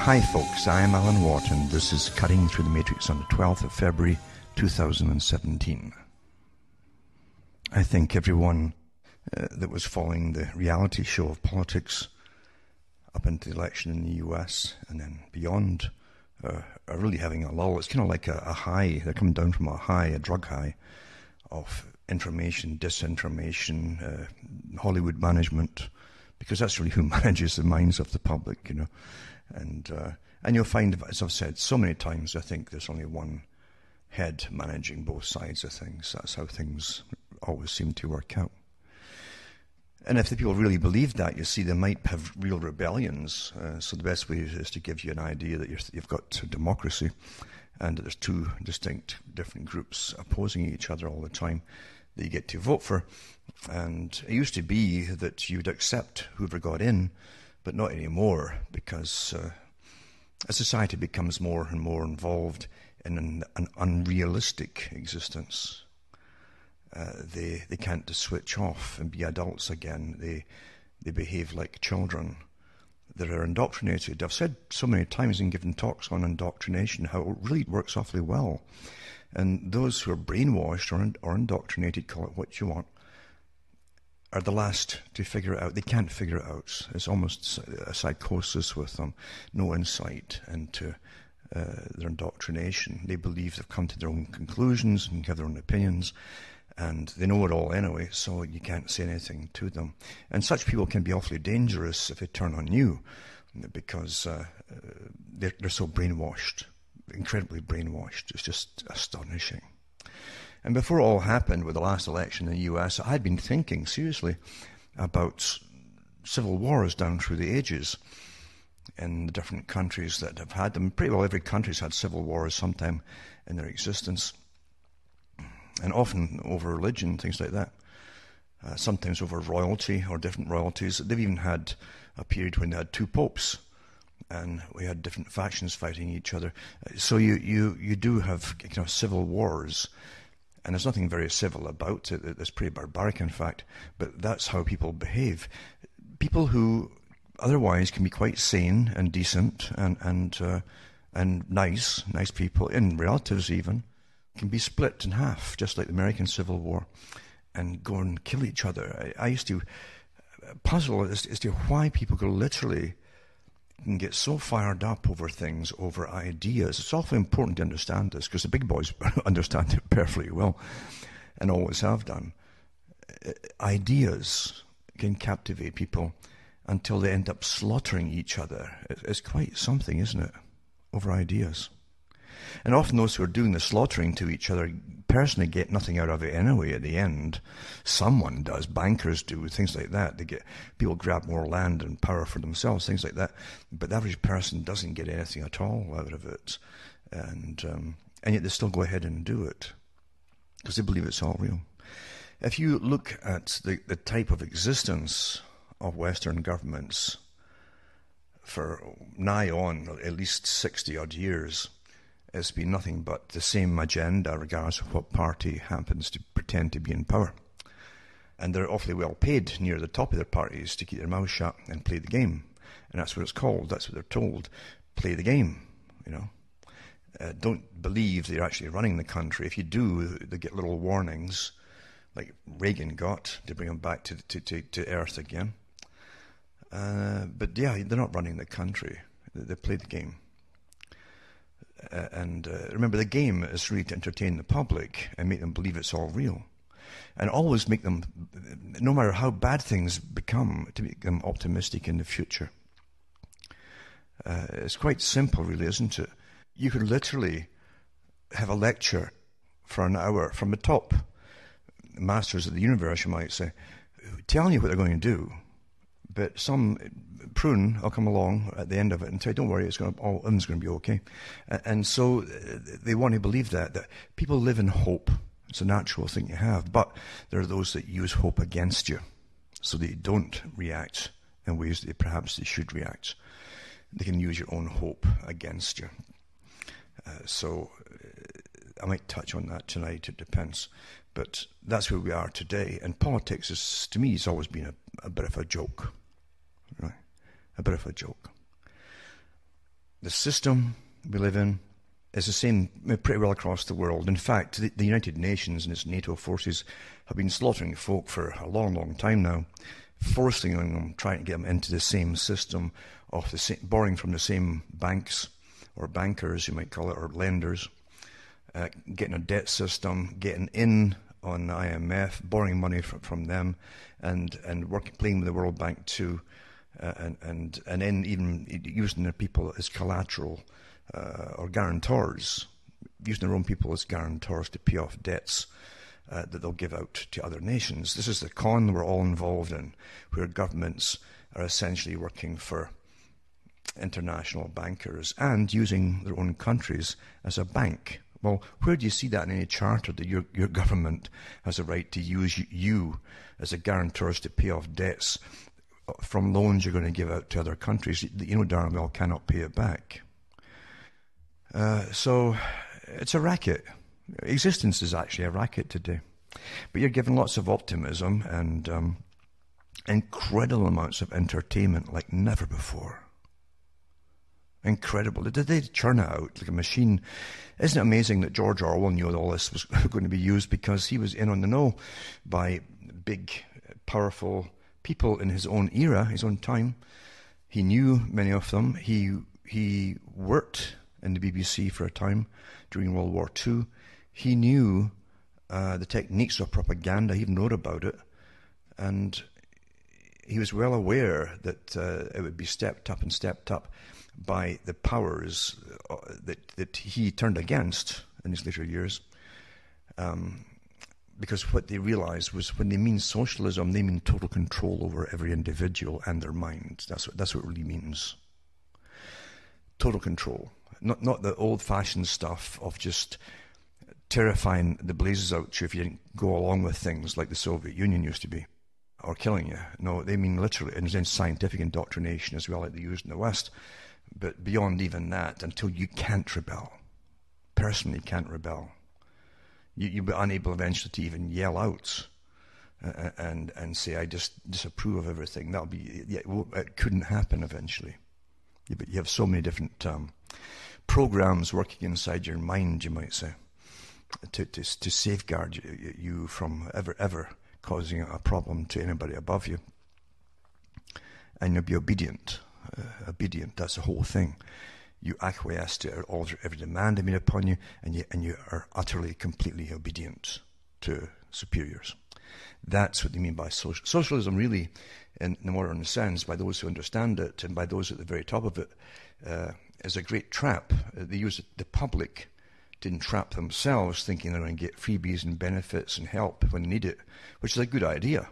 Hi folks, I'm Alan Watt and this is Cutting Through the Matrix on the 12th of February 2017. I think everyone that was following the reality show of politics up into the election in the US and then beyond are really having a lull. It's kind of like a high. They're coming down from a high, a drug high of information, disinformation, Hollywood management, because that's really who manages the minds of the public, you know. And you'll find, as I've said so many times, I think there's only one head managing both sides of things. That's how things always seem to work out. And if the people really believed that, you see, they might have real rebellions. So the best way is to give you an idea that you've got democracy and that there's two distinct, different groups opposing each other all the time that you get to vote for. And it used to be that you'd accept whoever got in, but not anymore, because as society becomes more and more involved in an unrealistic existence, they can't just switch off and be adults again. They behave like children. They're indoctrinated. I've said so many times in giving talks on indoctrination how it really works awfully well. And those who are brainwashed or indoctrinated, call it what you want, are the last to figure it out. They can't figure it out. It's almost a psychosis with them, no insight into their indoctrination. They believe they've come to their own conclusions and have their own opinions, and they know it all anyway, so you can't say anything to them. And such people can be awfully dangerous if they turn on you, because they're so brainwashed, incredibly brainwashed. It's just astonishing. And before it all happened with the last election in the US, I had been thinking seriously about civil wars down through the ages in the different countries that have had them. Pretty well every country's had civil wars sometime in their existence, and often over religion, things like that. Sometimes over royalty or different royalties. They've even had a period when they had two popes, and we had different factions fighting each other. So you do have civil wars. And there's nothing very civil about it. It's pretty barbaric, in fact. But that's how people behave. People who otherwise can be quite sane and decent and nice people, and relatives even, can be split in half, just like the American Civil War, and go and kill each other. I used to puzzle as to why people could literally can get so fired up over things, over ideas. It's awfully important to understand this, because the big boys understand it perfectly well, and always have done. Ideas can captivate people until they end up slaughtering each other. It's quite something, isn't it, over ideas? And often those who are doing the slaughtering to each other personally get nothing out of it anyway at the end. Someone does. Bankers do, things like that. People grab more land and power for themselves, things like that. But the average person doesn't get anything at all out of it. And yet they still go ahead and do it, because they believe it's all real. If you look at the type of existence of Western governments for nigh on at least 60-odd years, it's been nothing but the same agenda regardless of what party happens to pretend to be in power. And they're awfully well paid near the top of their parties to keep their mouths shut and play the game. And that's what it's called. That's what they're told. Play the game, you know. Don't believe they're actually running the country. If you do, they get little warnings, like Reagan got, to bring them back to earth again. But yeah, they're not running the country. They play the game. And remember, the game is really to entertain the public and make them believe it's all real. And always make them, no matter how bad things become, to make them optimistic in the future. It's quite simple, really, isn't it? You could literally have a lecture for an hour from the top masters of the universe, you might say, telling you what they're going to do. But some prune will come along at the end of it and say, don't worry, all of it's going to be okay. And so they want to believe that people live in hope. It's a natural thing to have. But there are those that use hope against you, so that you don't react in ways that perhaps they should react. They can use your own hope against you. So I might touch on that tonight, it depends. But that's where we are today. And politics, is, to me, has always been a bit of a joke. Right? A bit of a joke. The system we live in is the same pretty well across the world. In fact, the United Nations and its NATO forces have been slaughtering folk for a long, long time now, forcing them, trying to get them into the same system of borrowing from the same banks or bankers, you might call it, or lenders, getting a debt system, getting in on the IMF, borrowing money from them, and playing with the World Bank too, and then even using their people as collateral or guarantors, using their own people as guarantors to pay off debts that they'll give out to other nations. This is the con we're all involved in, where governments are essentially working for international bankers and using their own countries as a bank. Well, where do you see that in any charter that your government has a right to use you as a guarantors to pay off debts from loans you're going to give out to other countries that you know darn well cannot pay it back? So it's a racket. Existence is actually a racket today. But you're given lots of optimism and incredible amounts of entertainment like never before. Incredible. They churn it out like a machine. Isn't it amazing that George Orwell knew all this was going to be used, because he was in on the know by big, powerful people in his own era, his own time. He knew many of them. He worked in the BBC for a time during World War II. He knew the techniques of propaganda. He even wrote about it. And he was well aware that it would be stepped up by the powers that he turned against in his later years. Because what they realized was, when they mean socialism, they mean total control over every individual and their mind. That's what it really means. Total control. Not the old-fashioned stuff of just terrifying the blazes out you if you didn't go along with things like the Soviet Union used to be, or killing you. No, they mean literally, and then scientific indoctrination as well, like they used in the West. But beyond even that, until you can't rebel, personally can't rebel, you'll be unable eventually to even yell out and say, I just disapprove of everything. It couldn't happen eventually. But you have so many different programs working inside your mind, you might say, to safeguard you from ever causing a problem to anybody above you. And you'll be obedient. That's the whole thing. You acquiesce to every demand made upon you, and you are utterly, completely obedient to superiors. That's what they mean by socialism, really, in the modern sense, by those who understand it and by those at the very top of it, is a great trap. They use the public to entrap themselves, thinking they're going to get freebies and benefits and help when they need it, which is a good idea.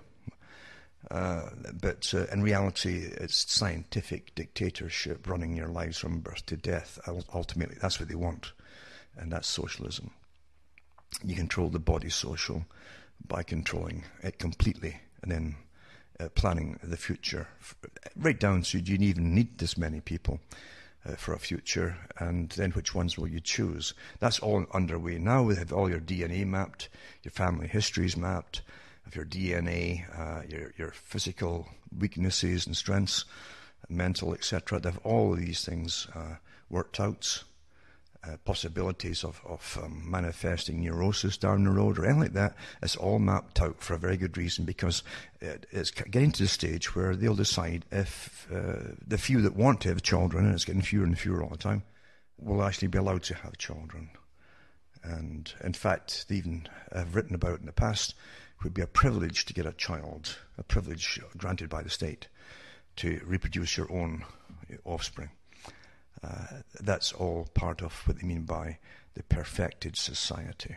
But in reality, it's scientific dictatorship running your lives from birth to death. Ultimately, that's what they want, and that's socialism. You control the body social by controlling it completely, and then planning the future, right down to, do you even need this many people for a future, and then which ones will you choose? That's all underway now. We have all your DNA mapped, your family histories mapped, of your DNA, your physical weaknesses and strengths, mental, etc. They have all of these things worked out. Possibilities of manifesting neurosis down the road or anything like that. It's all mapped out for a very good reason, because it's getting to the stage where they'll decide if the few that want to have children, and it's getting fewer and fewer all the time, will actually be allowed to have children. And in fact, they even have written about it in the past. It would be a privilege to get a child, a privilege granted by the state to reproduce your own offspring. That's all part of what they mean by the perfected society.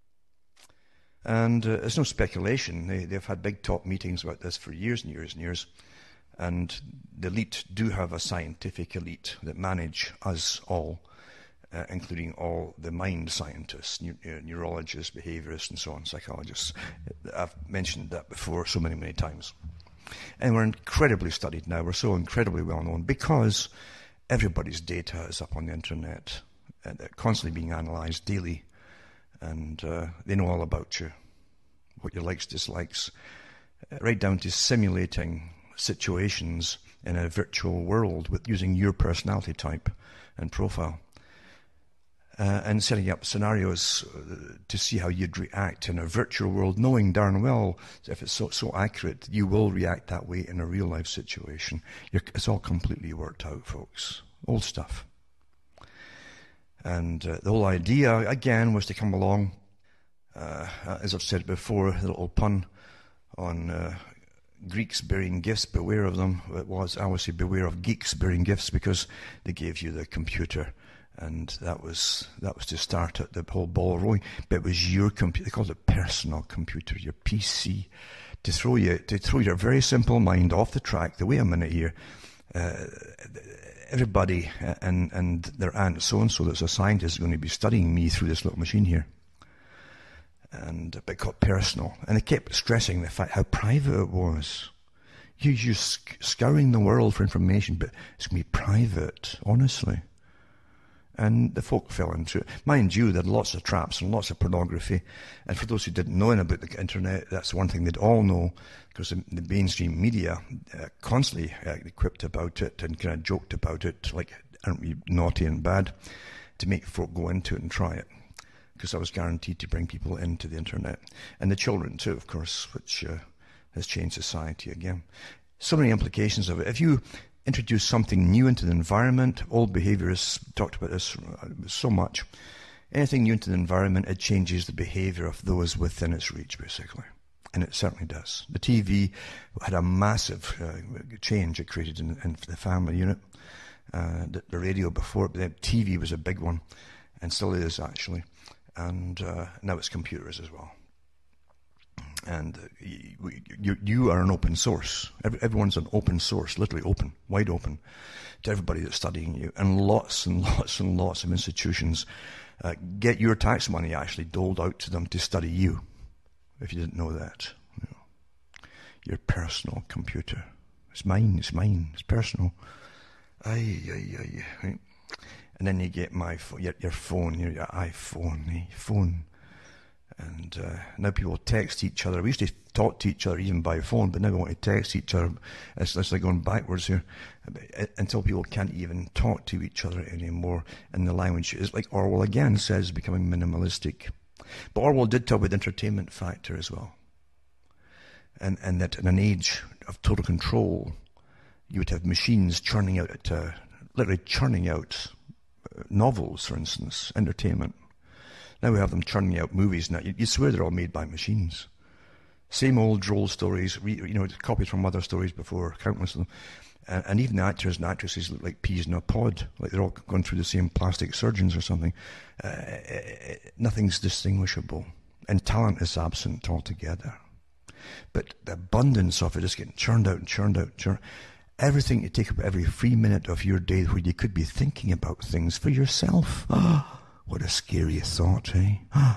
And it's no speculation. They've had big top meetings about this for years and years and years. And the elite do have a scientific elite that manage us all, including all the mind scientists, neurologists, behaviorists, and so on, psychologists. I've mentioned that before so many, many times. And we're incredibly studied now. We're so incredibly well known because everybody's data is up on the internet, and they're constantly being analysed daily, and they know all about you, what your likes, dislikes, right down to simulating situations in a virtual world with using your personality type and profile. And setting up scenarios to see how you'd react in a virtual world, knowing darn well if it's so accurate, you will react that way in a real life situation. It's all completely worked out, folks. Old stuff. And the whole idea, again, was to come along, as I've said before, a little pun on Greeks bearing gifts, beware of them. It was, I would say, beware of geeks bearing gifts, because they gave you the computer. And that was to start it, the whole ball rolling. But it was your computer. They called it personal computer, your PC, to throw your very simple mind off the track. The wait a minute here, everybody and their aunt so and so that's a scientist is going to be studying me through this little machine here. And but it got personal, and they kept stressing the fact how private it was. You're scouring the world for information, but it's going to be private, honestly. And the folk fell into it. Mind you, there are lots of traps and lots of pornography. And for those who didn't know about the internet, that's one thing they'd all know, because the mainstream media constantly quipped about it and kind of joked about it, like, aren't we naughty and bad, to make folk go into it and try it. Because I was guaranteed to bring people into the internet. And the children too, of course, which has changed society again. So many implications of it. If you introduce something new into the environment, old behaviorists talked about this so much. Anything new into the environment, it changes the behavior of those within its reach, basically. And it certainly does. The TV had a massive change it created in the family unit. The radio before, but the TV was a big one, and still is, actually. And now it's computers as well. And you are an open source. Everyone's an open source, literally open, wide open, to everybody that's studying you. And lots and lots and lots of institutions get your tax money actually doled out to them to study you, if you didn't know that. You know, your personal computer. It's mine, it's personal. Aye. Right? And then you get your phone, your iPhone, phone. And now people text each other. We used to talk to each other even by phone, but now we want to text each other. It's like going backwards here, until people can't even talk to each other anymore. And the language is, like Orwell again says, becoming minimalistic. But Orwell did talk about the entertainment factor as well. And that in an age of total control, you would have machines churning out, literally churning out novels, for instance, entertainment. Now we have them churning out movies now. You swear they're all made by machines. Same old droll stories, copied from other stories before, countless of them. And even the actors and actresses look like peas in a pod, like they're all going through the same plastic surgeons or something. Nothing's distinguishable. And talent is absent altogether. But the abundance of it is getting churned out. Everything you take up every free minute of your day where you could be thinking about things for yourself. What a scary thought, eh? Yeah.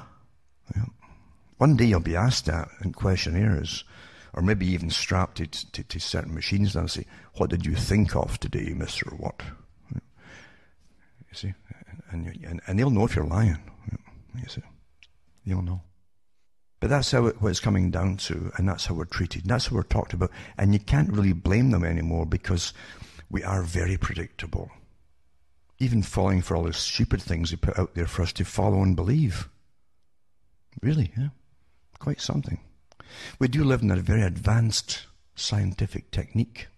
One day you'll be asked that in questionnaires, or maybe even strapped to certain machines and say, what did you think of today, Mr. What? You see? And they'll know if you're lying. You see? They'll know. But that's what it's coming down to, and that's how we're treated, and that's how we're talked about. And you can't really blame them anymore, because we are very predictable. Even falling for all the stupid things they put out there for us to follow and believe. Really, yeah. Quite something. We do live in a very advanced scientific technique.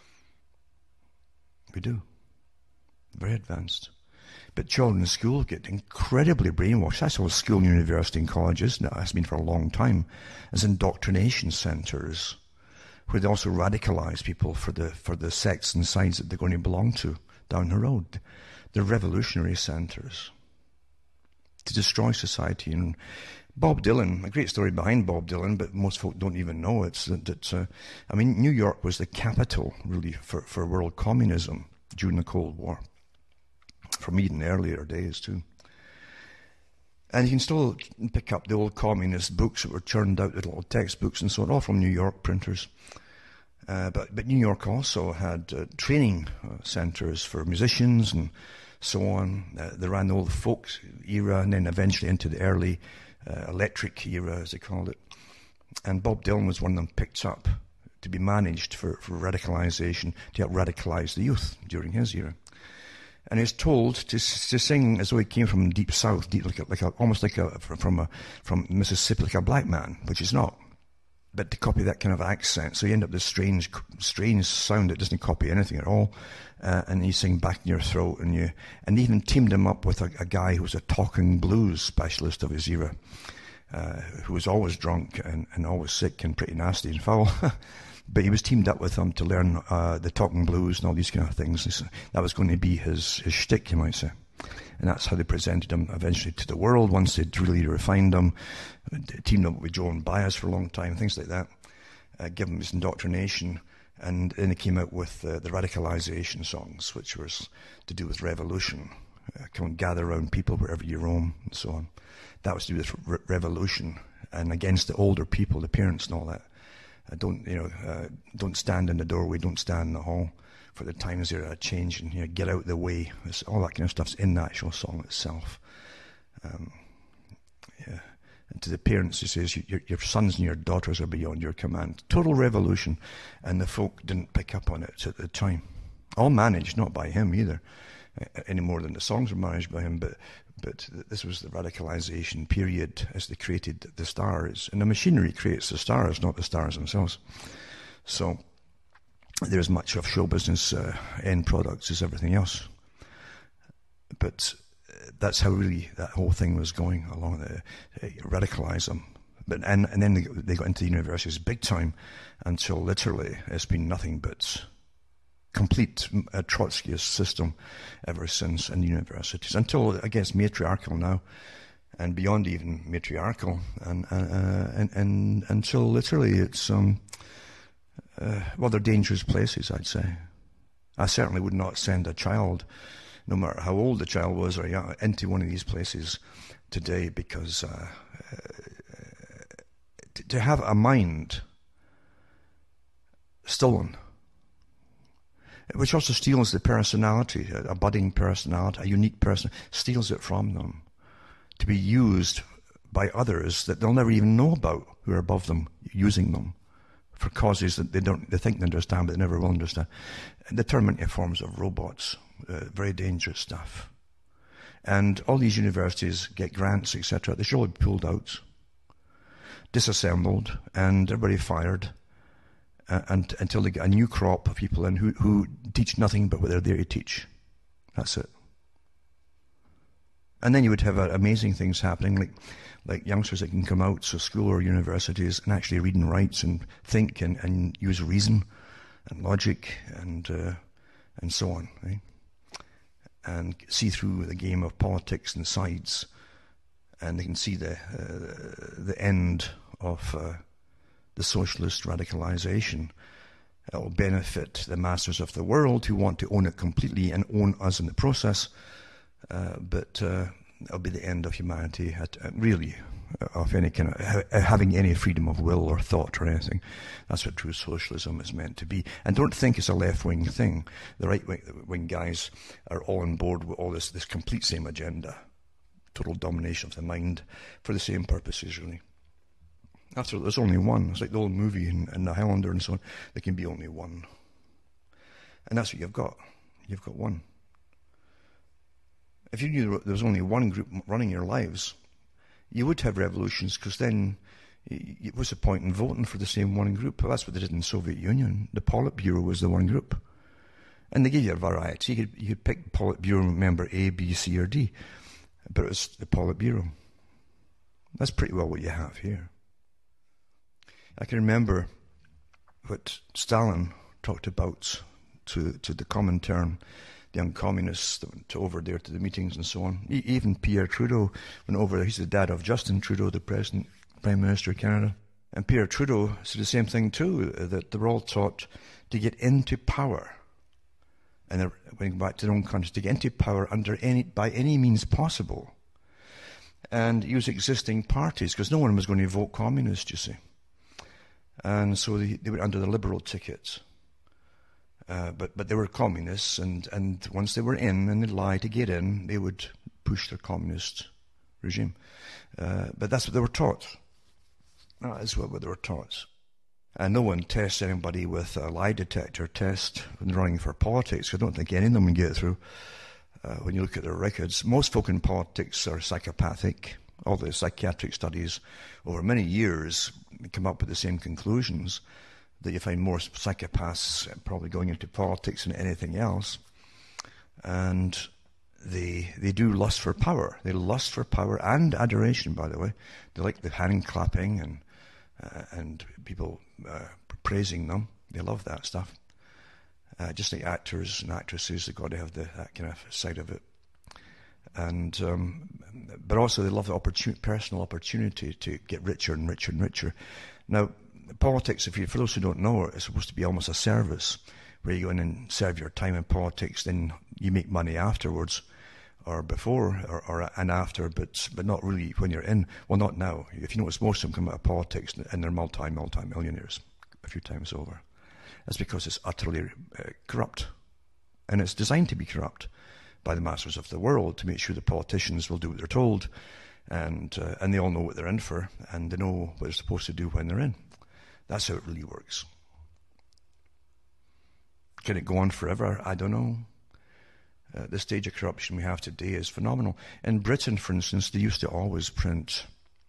We do. Very advanced. But children in school get incredibly brainwashed. That's what school and university and colleges now has been for a long time, as indoctrination centres, where they also radicalise people for the sects and sides that they're going to belong to down the road. They're revolutionary centres to destroy society. And Bob Dylan, a great story behind Bob Dylan, but most folk don't even know it. New York was the capital, really, for world communism during the Cold War, from even earlier days, too. And you can still pick up the old communist books that were churned out, little textbooks and so on, all from New York printers. But New York also had training centres for musicians and so on. They ran the old folk era and then eventually into the early electric era, as they called it. And Bob Dylan was one of them picked up to be managed for radicalization, to help radicalize the youth during his era. And he's told to sing as though he came from deep south, deep, almost from Mississippi, like a black man, which he's not. But to copy that kind of accent, so you end up with this strange sound that doesn't copy anything at all, and you sing back in your throat, and even teamed him up with a guy who was a talking blues specialist of his era, who was always drunk and always sick and pretty nasty and foul. But he was teamed up with him to learn the talking blues and all these kind of things. That was going to be his shtick, you might say. And that's how they presented him eventually to the world once they'd really refined him, teamed up with Joan Baez for a long time, things like that, given him his indoctrination. And then they came out with the radicalization songs, which was to do with revolution. Come and gather around people wherever you roam, and so on. That was to do with revolution and against the older people, the parents and all that. Don't stand in the doorway, don't stand in the hall, for the times are changing. Get out the way. All that kind of stuff's in the actual song itself. And to the parents, he says, your sons and your daughters are beyond your command. Total revolution, and the folk didn't pick up on it at the time. All managed, not by him either, any more than the songs were managed by him, but this was the radicalization period as they created the stars. And the machinery creates the stars, not the stars themselves. So they're as much of show business end products as everything else. But that's how really that whole thing was going along, radicalize them. And then they got into the universities big time until literally it's been nothing but complete Trotskyist system ever since in universities, until I guess matriarchal now, and beyond even matriarchal, and until literally it's they're dangerous places, I'd say. I certainly would not send a child, no matter how old the child was or young, into one of these places today, because to have a mind stolen, which also steals the personality, a budding personality, a unique person, steals it from them to be used by others that they'll never even know about, who are above them, using them for causes that they think they understand, but they never will understand. And they turn them into forms of robots, very dangerous stuff. And all these universities get grants, etc. They should all be pulled out, disassembled, and everybody fired. And until they get a new crop of people in who teach nothing but what they're there to teach. That's it. And then you would have amazing things happening, like youngsters that can come out of school or universities and actually read and write and think and use reason and logic and so on, right? And see through the game of politics and sides, and they can see the end of the socialist radicalization. It will benefit the masters of the world who want to own it completely and own us in the process, but it'll be the end of humanity, really, of any kind of having any freedom of will or thought or anything. That's what true socialism is meant to be. And don't think it's a left-wing thing. The right-wing guys are all on board with all this complete same agenda, total domination of the mind for the same purposes, really. After all, there's only one. It's like the old movie in The Highlander and so on. There can be only one. And that's what you've got. You've got one. If you knew there was only one group running your lives, you would have revolutions, because then what's the point in voting for the same one group? Well, that's what they did in the Soviet Union. The Politburo was the one group. And they gave you a variety. You could pick Politburo member A, B, C, or D. But it was the Politburo. That's pretty well what you have here. I can remember what Stalin talked about to the Comintern, the young communists that went over there to the meetings and so on. Even Pierre Trudeau went over there. He's the dad of Justin Trudeau, the Prime Minister of Canada. And Pierre Trudeau said the same thing too, that they were all taught to get into power. And they're going back to their own countries, to get into power by any means possible. And use existing parties, because no one was going to vote communist, you see. And so they went under the liberal ticket. But they were communists, and once they were in, and they'd lie to get in, they would push their communist regime. But that's what they were taught. That is what they were taught. And no one tests anybody with a lie detector test when they're running for politics. I don't think any of them can get through. When you look at their records, most folk in politics are psychopathic. All the psychiatric studies over many years come up with the same conclusions, that you find more psychopaths probably going into politics than anything else. And they do lust for power. They lust for power and adoration, by the way. They like the hand clapping and people praising them. They love that stuff. Just like actors and actresses, they've got to have that kind of side of it. And but also they love the personal opportunity to get richer and richer and richer. Now, politics, for those who don't know, is supposed to be almost a service, where you go in and serve your time in politics, then you make money afterwards, or before, or and after, but not really when you're in. Well, not now. If you notice, most of them come out of politics and they're multi-millionaires a few times over. That's because it's utterly corrupt. And it's designed to be corrupt by the masters of the world to make sure the politicians will do what they're told. And they all know what they're in for, and they know what they're supposed to do when they're in. That's how it really works. Can it go on forever? I don't know. The stage of corruption we have today is phenomenal. In Britain, for instance, they used to always print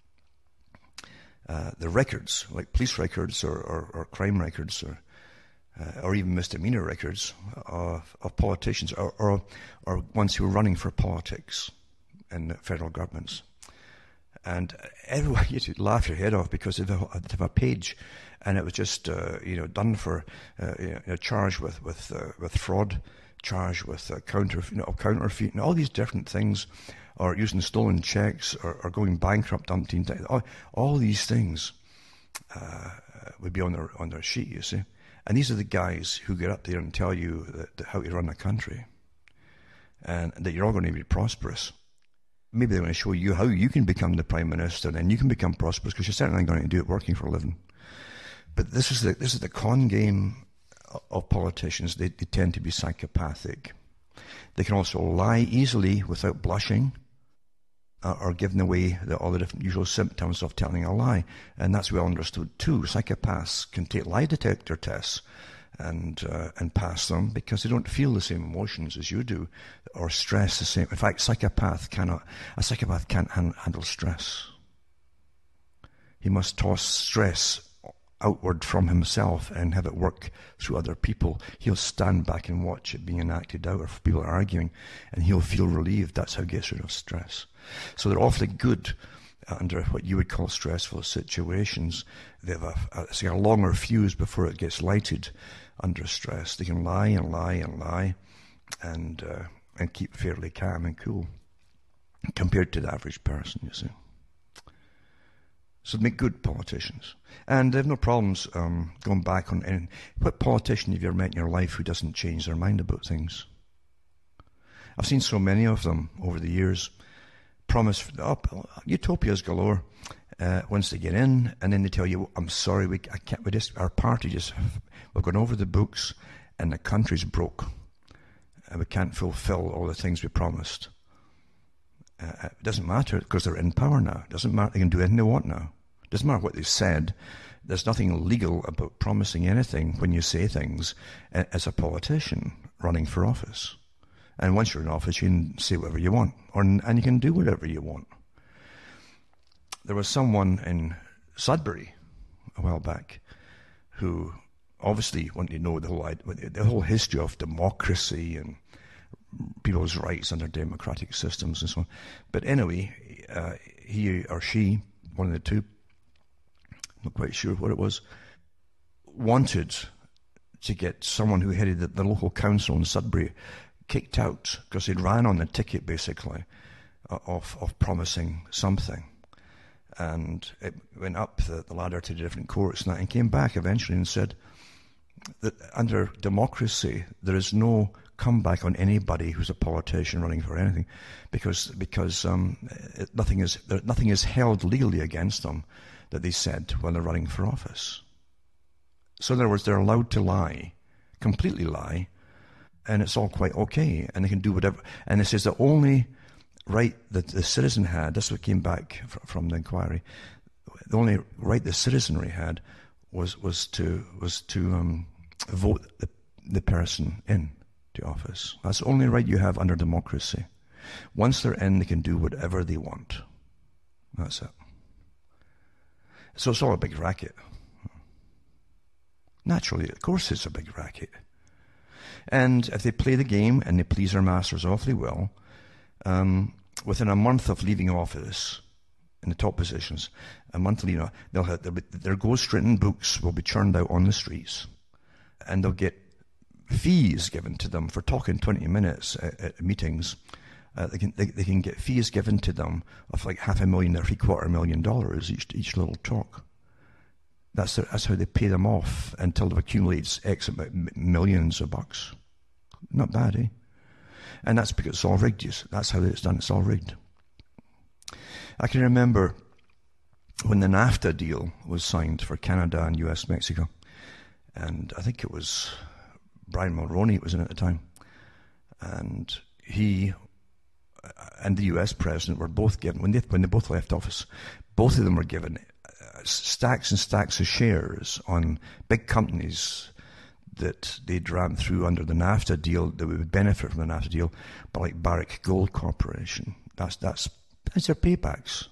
the records, like police records or crime records or even misdemeanor records of politicians or ones who were running for politics in federal governments. And everyone used to laugh your head off because they'd have a page, and it was just done for charged with fraud, charged with counterfeit, and all these different things, or using stolen checks, or going bankrupt umpteen times. All these things would be on their sheet, you see. And these are the guys who get up there and tell you how to run a country, and that you're all going to be prosperous. Maybe they're going to show you how you can become the Prime Minister, and then you can become prosperous, because you're certainly going to do it working for a living. But this is the con game of politicians. They tend to be psychopathic. They can also lie easily without blushing, or giving away all the different usual symptoms of telling a lie. And that's well understood too. Psychopaths can take lie detector tests and pass them because they don't feel the same emotions as you do, or stress the same. In fact, a psychopath can't handle stress. He must toss stress outward from himself and have it work through other people. He'll stand back and watch it being enacted out, or if people are arguing, and he'll feel relieved. That's how he gets rid of stress. So they're awfully good under what you would call stressful situations. They have a longer fuse before it gets lighted under stress. They can lie and lie and lie and keep fairly calm and cool compared to the average person, you see. So they make good politicians. And they have no problems going back on any. What politician have you ever met in your life who doesn't change their mind about things? I've seen so many of them over the years promise utopias galore once they get in, and then they tell you, I'm sorry, our party we've gone over the books and the country's broke and we can't fulfill all the things we promised. It doesn't matter because they're in power now. It doesn't matter. They can do anything they want now. It doesn't matter what they said. There's nothing illegal about promising anything when you say things as a politician running for office. And once you're in office, you can say whatever you want, and you can do whatever you want. There was someone in Sudbury a while back who obviously wanted to know the whole history of democracy and people's rights under democratic systems and so on. But anyway, he or she, one of the two, not quite sure what it was, wanted to get someone who headed the local council in Sudbury kicked out because he'd ran on the ticket, basically, of promising something. And it went up the ladder to the different courts and came back eventually and said that under democracy there is no comeback on anybody who's a politician running for anything, because nothing is held legally against them that they said when they're running for office. So in other words, they're allowed to lie, completely lie, and it's all quite okay, and they can do whatever. And it says the only right that the citizen had, this is what came back from the inquiry, the only right the citizenry had was to vote the person in to office. That's the only right you have under democracy. Once they're in, they can do whatever they want. That's it. So it's all a big racket. Naturally, of course it's a big racket. And if they play the game and they please their masters awfully well, within a month of leaving office, in the top positions, a month later, their ghostwritten books will be churned out on the streets, and they'll get fees given to them for talking 20 minutes at meetings. They can get fees given to them of like $500,000 or $750,000 each little talk. That's how they pay them off until they've accumulated X amount, millions of bucks. Not bad, eh? And that's because it's all rigged. That's how it's done. It's all rigged. I can remember when the NAFTA deal was signed for Canada and US Mexico, and I think it was Brian Mulroney was in it at the time, and he and the US president were both given, when they both left office, both of them were given stacks and stacks of shares on big companies that they'd ran through under the NAFTA deal that would benefit from the NAFTA deal, but like Barrick Gold Corporation. That's their paybacks.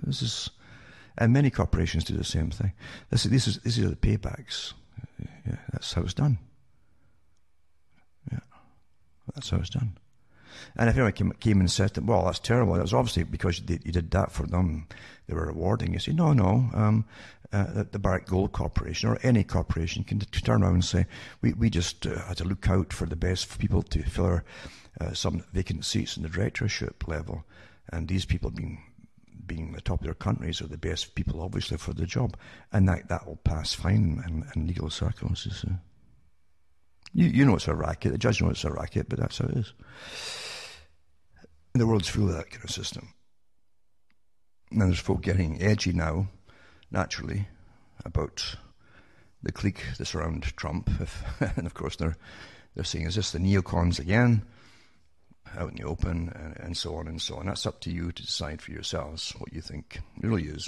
And many corporations do the same thing. These are the paybacks. Yeah, that's how it's done. Yeah, that's how it's done. And if anyone came and said, well, that's terrible, that was obviously because you did that for them, they were rewarding you. Say, no, the Barrick Gold Corporation or any corporation can turn around and say, we just had to look out for the best people to fill some vacant seats in the directorship level. And these people being the top of their countries are the best people, obviously, for the job. And that will pass fine in legal circles. You know it's a racket. The judge knows it's a racket, but that's how it is. The world's full of that kind of system. And there's folk getting edgy now, naturally, about the clique that surround Trump. And of course they're saying, is this the neocons again? Out in the open, and so on and so on. That's up to you to decide for yourselves what you think it really is.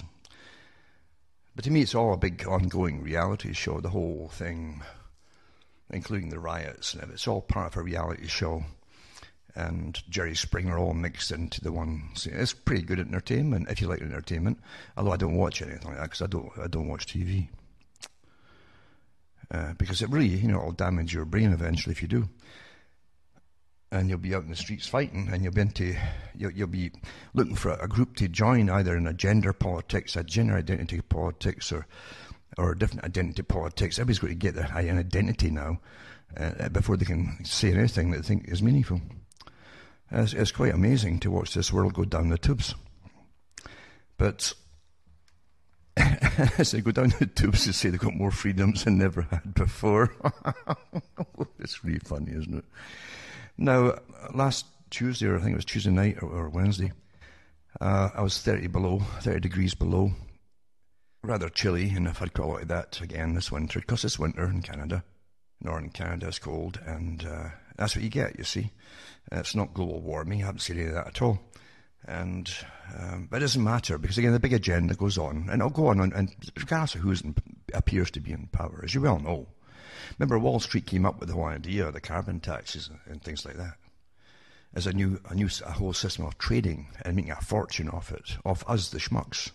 But to me, it's all a big ongoing reality show, the whole thing, including the riots. And it's all part of a reality show. And Jerry Springer all mixed into the one. So it's pretty good entertainment, if you like entertainment. Although I don't watch anything like that, because I don't watch TV. Because it really, it'll damage your brain eventually if you do. And you'll be out in the streets fighting, and you'll be looking for a group to join, either in a gender politics, a gender identity politics, or a different identity politics. Everybody's got to get an identity now before they can say anything that they think is meaningful. It's quite amazing to watch this world go down the tubes. But as they go down the tubes, they say they've got more freedoms than they ever had before. It's really funny, isn't it? Now, last Tuesday, or I think it was Tuesday night or Wednesday, I was 30 degrees below. Rather chilly, and I've had quite a lot of that again this winter, because it's winter in Canada. Northern Canada is cold, and that's what you get, you see. It's not global warming, I haven't seen any of that at all. And but it doesn't matter, because again, the big agenda goes on, and it'll go on, and regardless of who appears to be in power, as you well know. Remember, Wall Street came up with the whole idea of the carbon taxes and things like that, as a whole system of trading and making a fortune off it, of us, the schmucks.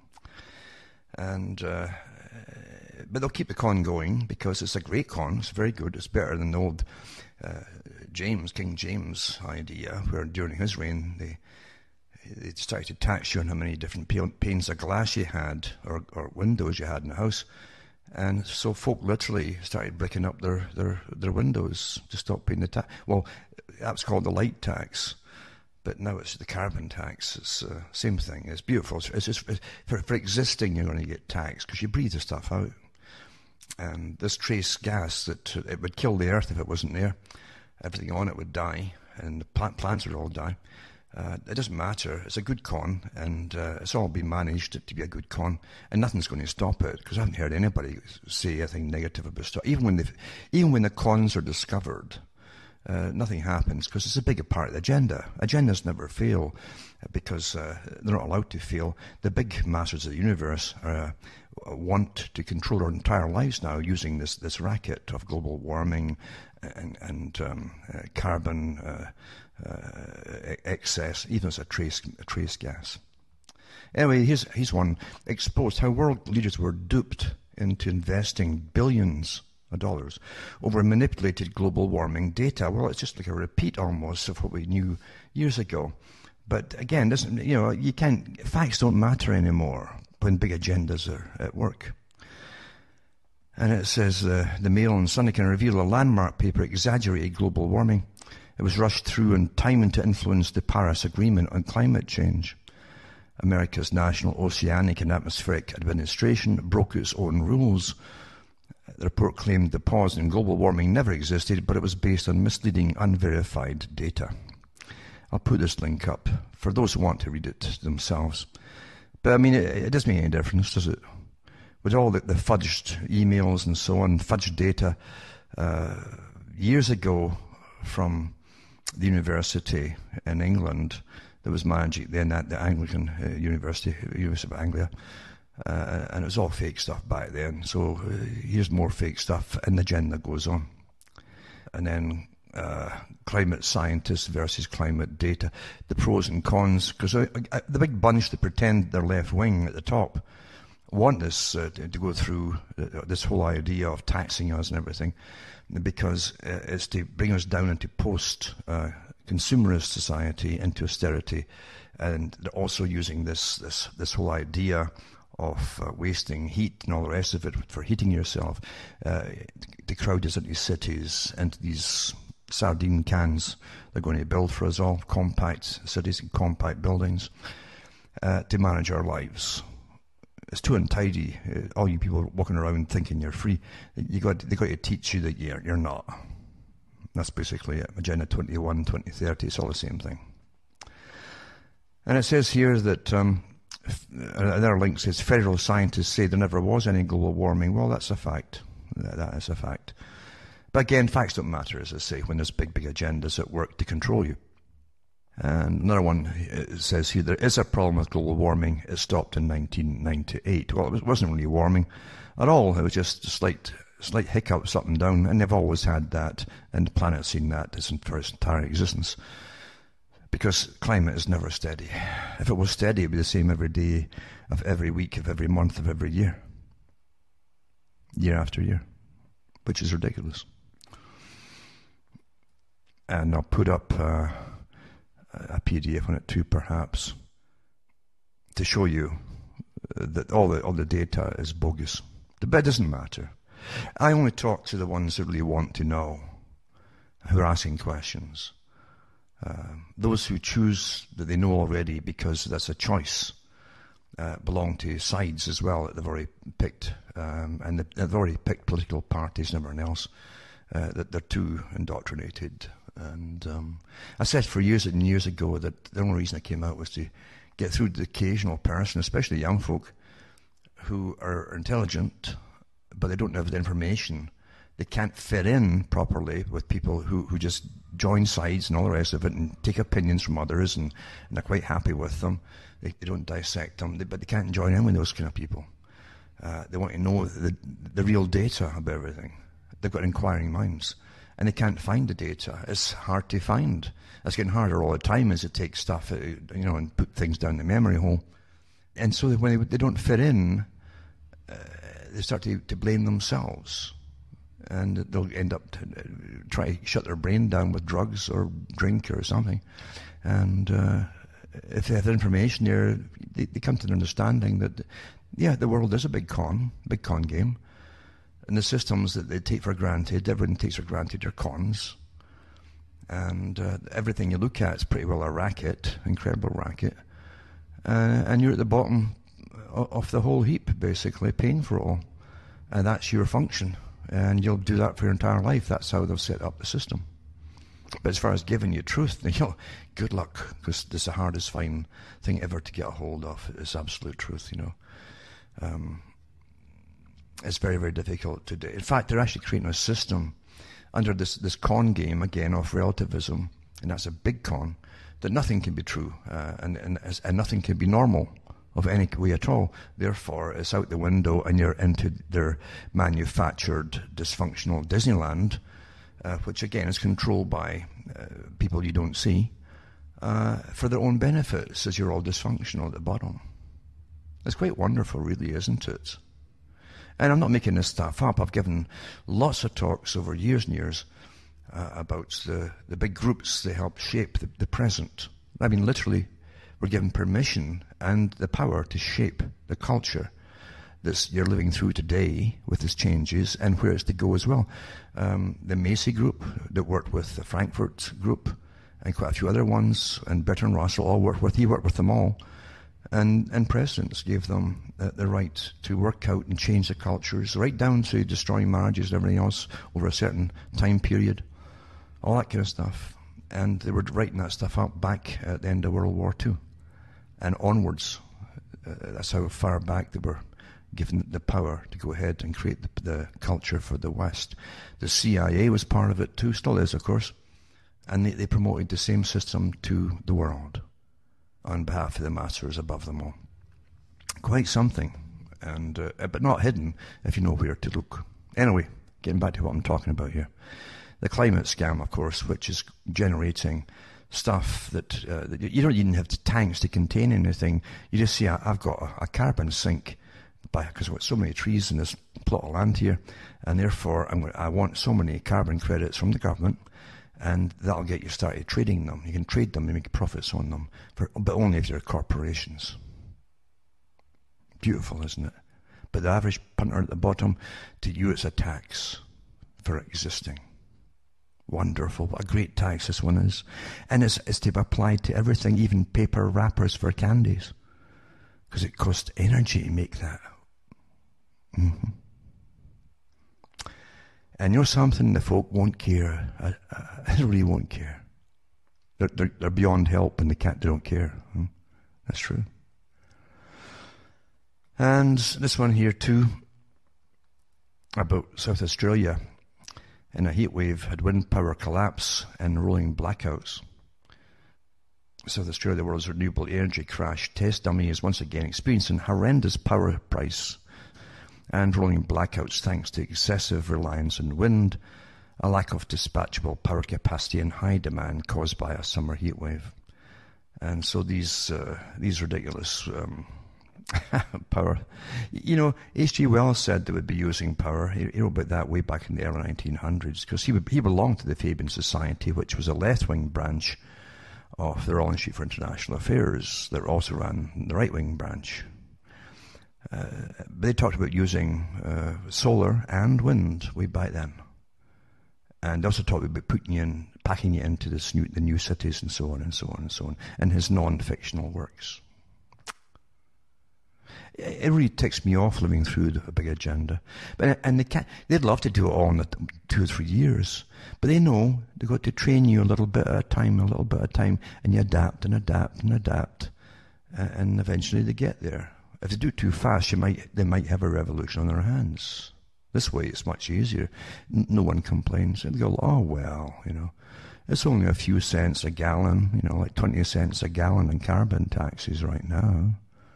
And but they'll keep the con going, because it's a great con. It's very good. It's better than the old King James idea, where during his reign they started to tax you on how many different panes of glass you had, or windows you had in the house. And so folk literally started bricking up their windows to stop paying the tax. Well, that's called the light tax, but now it's the carbon tax. It's the same thing. It's beautiful. It's just for existing, you're going to get taxed because you breathe the stuff out. And this trace gas, that it would kill the earth if it wasn't there. Everything on it would die, and the plants would all die. It doesn't matter. It's a good con, and it's all been managed to be a good con, and nothing's going to stop it, because I haven't heard anybody say anything negative about stuff. Even when the cons are discovered, nothing happens because it's a bigger part of the agenda. Agendas never fail because they're not allowed to fail. The big masters of the universe want to control our entire lives now using this racket of global warming and carbon excess, even as a trace gas. Anyway, here's one. Exposed how world leaders were duped into investing billions of dollars over manipulated global warming data. Well, it's just like a repeat almost of what we knew years ago. But again, facts don't matter anymore when big agendas are at work. And it says the Mail and Sunday can reveal a landmark paper exaggerated global warming. It was rushed through and timed to influence the Paris Agreement on climate change. America's National Oceanic and Atmospheric Administration broke its own rules. The report claimed the pause in global warming never existed, but it was based on misleading, unverified data. I'll put this link up for those who want to read it themselves. But I mean, it doesn't make any difference, does it? With all the fudged emails and so on, fudged data, years ago from the university in England that was managing then at the Anglican University of Anglia, and it was all fake stuff back then. So here's more fake stuff, and the agenda goes on. And then climate scientists versus climate data, the pros and cons, because the big bunch that pretend they're left-wing at the top want this to go through this whole idea of taxing us and everything, because it's to bring us down into post-consumerist society, into austerity, and they're also using this whole idea of wasting heat and all the rest of it for heating yourself to crowd us into cities, into these sardine cans they're going to build for us all, compact cities and compact buildings, to manage our lives. It's too untidy. All you people walking around thinking you're free, they got to teach you that you're not. That's basically it. Agenda 21, 2030, it's all the same thing. And it says here that another link says federal scientists say there never was any global warming. Well, that's a fact. That is a fact. But again, facts don't matter, as I say, when there's big agendas at work to control you. And another one says here, there is a problem with global warming. It stopped in 1998. Well, it wasn't really warming at all. It was just slight hiccups up and down, and they've always had that, and the planet's seen that for its entire existence. Because climate is never steady. If it was steady, it would be the same every day of every week of every month of every year. Year after year. Which is ridiculous. And I'll put up a PDF on it too, perhaps, to show you that all the data is bogus. But it doesn't matter. I only talk to the ones who really want to know, who are asking questions. Those who choose that they know already because that's a choice belong to sides as well that they've already picked, and they've already picked political parties and everyone else, that they're too indoctrinated. And I said for years and years ago that the only reason I came out was to get through to the occasional person, especially young folk, who are intelligent, but they don't have the information. They can't fit in properly with people who just join sides and all the rest of it and take opinions from others and they're quite happy with them. They don't dissect them, but they can't join in with those kind of people. They want to know the real data about everything. They've got inquiring minds. And they can't find the data. It's hard to find. It's getting harder all the time as it takes stuff, and put things down the memory hole. And so when they don't fit in, they start to blame themselves. And they'll end up try to shut their brain down with drugs or drink or something. And if they have the information there, they come to an understanding that, the world is a big con game. And the systems that they take for granted, everyone takes for granted, are cons. And everything you look at is pretty well a racket, incredible racket. And you're at the bottom of the whole heap, basically, paying for it all. And that's your function. And you'll do that for your entire life. That's how they've set up the system. But as far as giving you truth, good luck, because this is the hardest thing ever to get a hold of, is absolute truth, It's very, very difficult to do. In fact, they're actually creating a system under this con game again of relativism, and that's a big con, that nothing can be true and nothing can be normal of any way at all. Therefore, it's out the window and you're into their manufactured dysfunctional Disneyland, which again is controlled by people you don't see, for their own benefits, as you're all dysfunctional at the bottom. It's quite wonderful, really, isn't it? And I'm not making this stuff up. I've given lots of talks over years and years about the big groups that help shape the present. I mean, literally, we're given permission and the power to shape the culture that you're living through today with its changes and where it's to go as well. The Macy Group that worked with the Frankfurt Group and quite a few other ones, and Bertrand Russell all worked with, he worked with them all. And presidents gave them the right to work out and change the cultures, right down to destroying marriages and everything else over a certain time period, all that kind of stuff. And they were writing that stuff up back at the end of World War II and onwards. That's how far back they were given the power to go ahead and create the culture for the West. The CIA was part of it too, still is, of course, and they promoted the same system to the world on behalf of the masters above them all. Quite something, and but not hidden if you know where to look. Anyway, getting back to what I'm talking about here. The climate scam, of course, which is generating stuff that you don't even have tanks to contain anything. You just see, I've got a carbon sink because I've got so many trees in this plot of land here, and therefore I want so many carbon credits from the government, and that'll get you started trading them. You can trade them and make profits on them, but only if you're corporations. Beautiful, isn't it? But the average punter at the bottom, to you it's a tax for existing. Wonderful. What a great tax this one is. And it's to be applied to everything, even paper wrappers for candies. Because it costs energy to make that. Mm-hmm. And you know something? The folk won't care. They really won't care. They're beyond help and they don't care. That's true. And this one here too, about South Australia. In a heat wave, had wind power collapse and rolling blackouts. South Australia, the world's renewable energy crash test dummy, is once again experiencing horrendous power price and rolling blackouts thanks to excessive reliance on wind, a lack of dispatchable power capacity and high demand caused by a summer heat wave. And so these ridiculous power. You know, H.G. Wells said they would be using power. He wrote about that way back in the early 1900s, because he belonged to the Fabian Society, which was a left-wing branch of the Royal Institute for International Affairs that also ran the right-wing branch. But they talked about using solar and wind way back then. And they also talked about packing it into the new cities and so on and so on and so on, in his non-fictional works. It really ticks me off living through the big agenda. They'd love to do it all in 2 or 3 years. But they know they've got to train you a little bit at a time, and you adapt and adapt and adapt. And eventually they get there. If they do it too fast, they might have a revolution on their hands. This way it's much easier. No one complains. They go, oh well, it's only a few cents a gallon, like 20 cents a gallon in carbon taxes right now.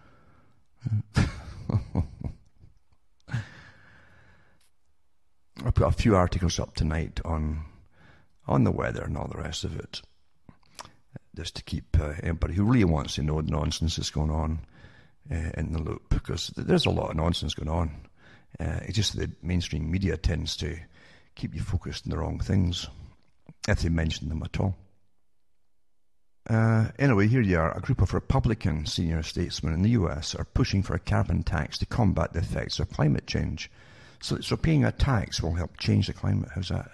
I'll put a few articles up tonight on the weather and all the rest of it, just to keep anybody who really wants to know the nonsense that's going on in the loop, because there's a lot of nonsense going on. It's just the mainstream media tends to keep you focused on the wrong things, if they mention them at all. Anyway, here you are. A group of Republican senior statesmen in the US are pushing for a carbon tax to combat the effects of climate change. So paying a tax will help change the climate. How's that?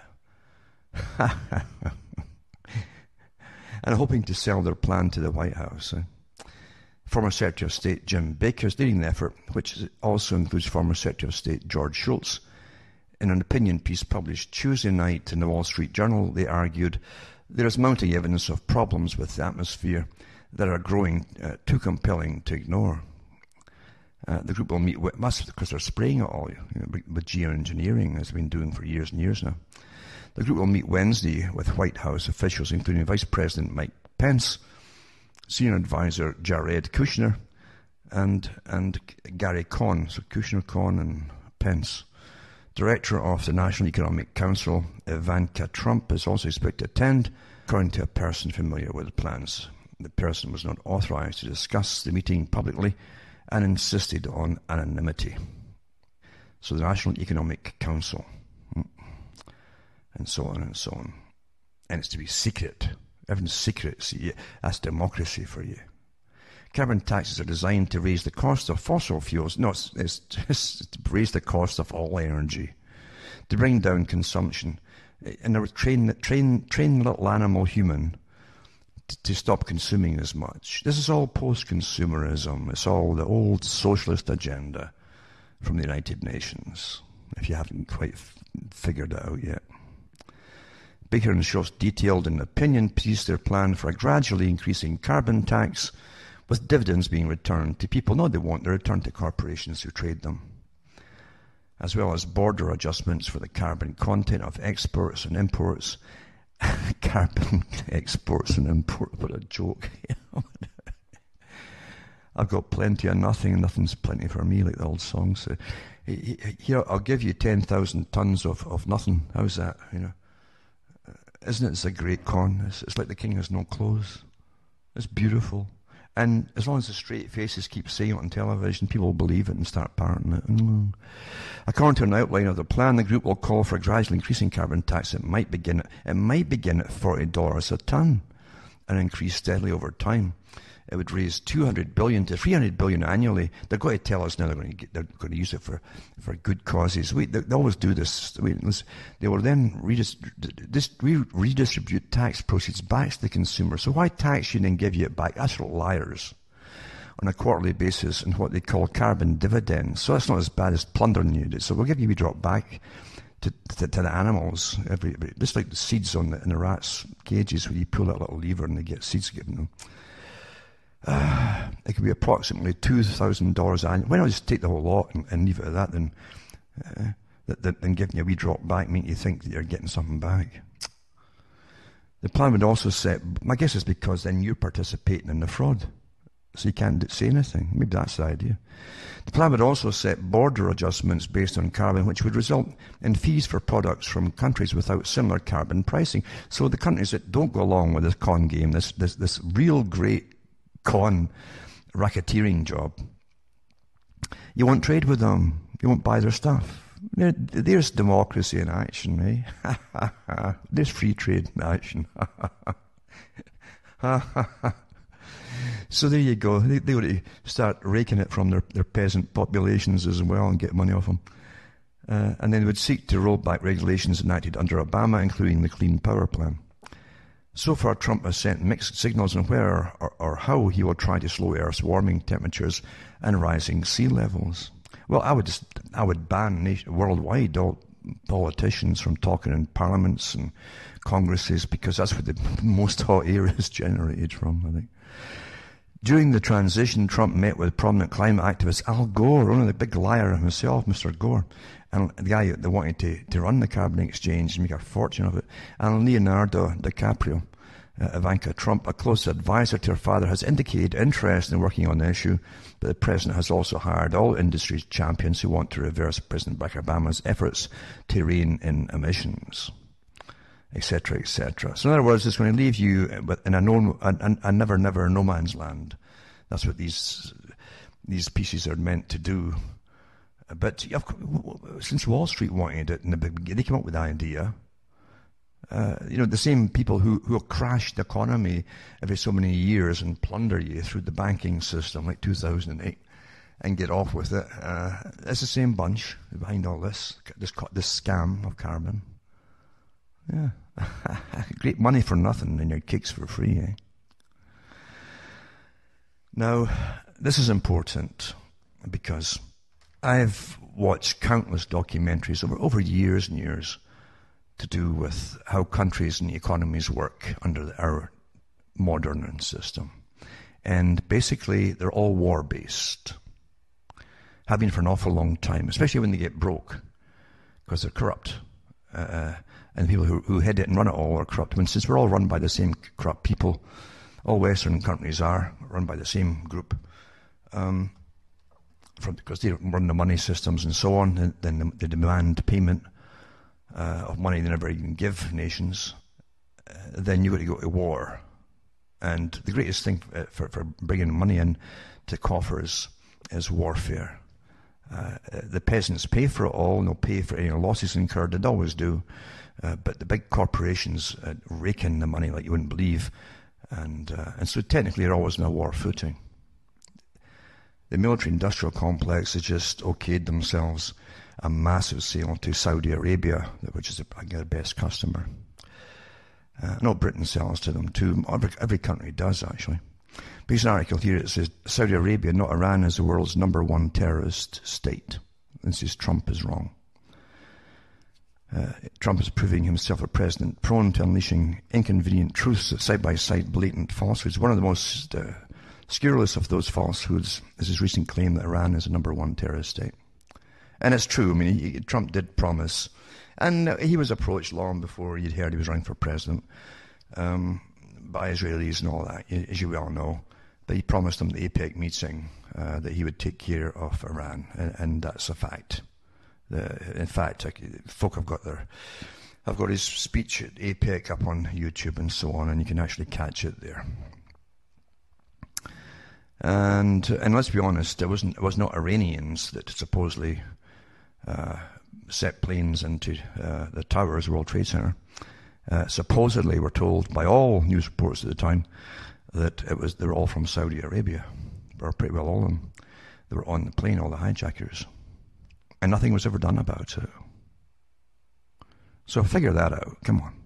And hoping to sell their plan to the White House. Former Secretary of State Jim Baker is leading the effort, which also includes former Secretary of State George Shultz. In an opinion piece published Tuesday night in the Wall Street Journal, they argued there is mounting evidence of problems with the atmosphere that are growing too compelling to ignore. The group will meet with us because they're spraying it all with geoengineering, as they've been doing for years and years now. The group will meet Wednesday with White House officials, including Vice President Mike Pence, Senior Advisor Jared Kushner, and Gary Cohn. So Kushner, Cohn, and Pence. Director of the National Economic Council, Ivanka Trump, is also expected to attend, according to a person familiar with the plans. The person was not authorized to discuss the meeting publicly and insisted on anonymity. So the National Economic Council, and so on and so on. And it's to be secret. Everything's secret. See, that's democracy for you. Carbon taxes are designed to raise the cost of fossil fuels. No, it's to raise the cost of all energy, to bring down consumption, and train the little animal human to stop consuming as much. This is all post-consumerism. It's all the old socialist agenda from the United Nations, if you haven't quite figured it out yet. Baker and Schultz detailed in an opinion piece their plan for a gradually increasing carbon tax, with dividends being returned to people. No, they won't. They're returned to corporations who trade them, as well as border adjustments for the carbon content of exports and imports. Carbon exports and imports, what a joke. I've got plenty of nothing, and nothing's plenty for me, like the old song. So, here, I'll give you 10,000 tons of nothing. How's that? Isn't it a great con? It's like the king has no clothes. It's beautiful. And as long as the straight faces keep saying it on television, people will believe it and start parroting it. According to an outline of the plan, the group will call for a gradually increasing carbon tax. It might begin at $40 a ton and increase steadily over time. It would raise $200 billion to $300 billion annually. They're going to tell us now they're going to use it for good causes. They always do this. They will then redistribute tax proceeds back to the consumer. So why tax you and then give you it back? That's for liars. On a quarterly basis in what they call carbon dividends. So that's not as bad as plundering you. So we'll give you a drop back to the animals. Just like the seeds in the rats' cages, where you pull that little lever and they get seeds given them. It could be approximately $2,000 annually. Why not just take the whole lot and leave it at that, than giving you a wee drop back, mean you think that you're getting something back. The plan would also set, my guess is because then you're participating in the fraud, so you can't say anything. Maybe that's the idea. The plan would also set border adjustments based on carbon, which would result in fees for products from countries without similar carbon pricing. So the countries that don't go along with this con game, this real great con racketeering job, you won't trade with them. You won't buy their stuff. There's democracy in action, eh? There's free trade in action. So there you go. They ought to start raking it from their peasant populations as well and get money off them. And then they would seek to roll back regulations enacted under Obama, including the Clean Power Plan. So far, Trump has sent mixed signals on where or how he will try to slow Earth's warming temperatures and rising sea levels. Well, I would ban worldwide all politicians from talking in parliaments and congresses, because that's where the most hot air is generated from, I think. During the transition, Trump met with prominent climate activist Al Gore, only the big liar himself, Mr. Gore, and the guy that wanted to run the carbon exchange and make a fortune of it, and Leonardo DiCaprio. Ivanka Trump, a close advisor to her father, has indicated interest in working on the issue, but the president has also hired all industry champions who want to reverse President Barack Obama's efforts to rein in emissions, etc., etc. So in other words, it's going to leave you in a never no man's land. That's what these pieces are meant to do. But since Wall Street wanted it in the beginning, they came up with the idea. The same people who will crash the economy every so many years and plunder you through the banking system, like 2008, and get off with it. It's the same bunch behind all this scam of carbon. Yeah. Great money for nothing and your kicks for free, eh? Now, this is important because I've watched countless documentaries over years and years to do with how countries and economies work under our modern system. And basically, they're all war-based. Have been for an awful long time, especially when they get broke, because they're corrupt. and the people who head it and run it all are corrupt. And since we're all run by the same corrupt people, all Western countries are run by the same group, because they run the money systems and so on, and then they demand payment of money they never even give nations, then you've got to go to war. And the greatest thing for bringing money in to coffers is warfare. The peasants pay for it all, and they'll pay for any losses incurred, they always do. But the big corporations rake in the money like you wouldn't believe. And so technically they're always in a war footing. The military-industrial complex has just okayed themselves a massive sale to Saudi Arabia, which is their best customer. No, Britain sells to them too. Every country does, actually. There's an article here that says Saudi Arabia, not Iran, is the world's #1 terrorist state. And says Trump is wrong. Trump is proving himself a president prone to unleashing inconvenient truths, side-by-side blatant falsehoods. One of the most scurrilous of those falsehoods is his recent claim that Iran is a #1 terrorist state. And it's true. I mean, Trump did promise, and he was approached long before you'd heard he was running for president by Israelis and all that, as you well know. But he promised them the APEC meeting that he would take care of Iran, and that's a fact. In fact, folk have got his speech at APEC up on YouTube and so on, and you can actually catch it there. And let's be honest, it was not Iranians that supposedly set planes into the towers, World Trade Center. Supposedly, we're told by all news reports at the time that they were all from Saudi Arabia, or pretty well all of them. They were on the plane, all the hijackers, and nothing was ever done about it. So figure that out. Come on.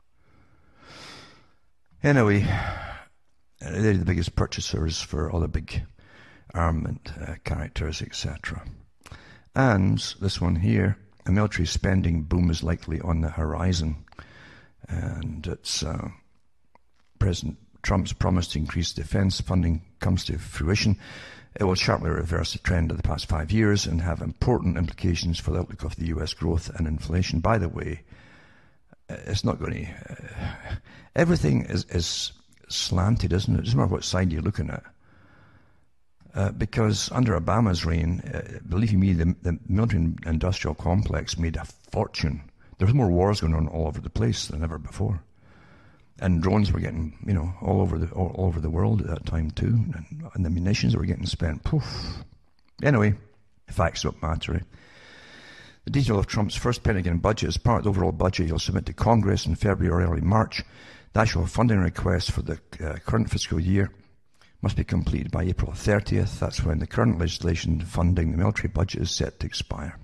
Anyway, they're the biggest purchasers for all the big armament characters, etc. And this one here, a military spending boom is likely on the horizon. And it's President Trump's promise to increase defense funding comes to fruition. It will sharply reverse the trend of the past 5 years and have important implications for the outlook of the US growth and inflation. By the way, it's not going to... everything is slanted, isn't it? It doesn't matter what side you're looking at. Because under Obama's reign, believe you me, the military-industrial complex made a fortune. There was more wars going on all over the place than ever before. And drones were getting, all over the world at that time too. And the munitions that were getting spent, poof. Anyway, facts don't matter. The detail of Trump's first Pentagon budget is part of the overall budget he'll submit to Congress in February or early March. The actual funding request for the current fiscal year must be completed by April 30th. That's when the current legislation funding the military budget is set to expire.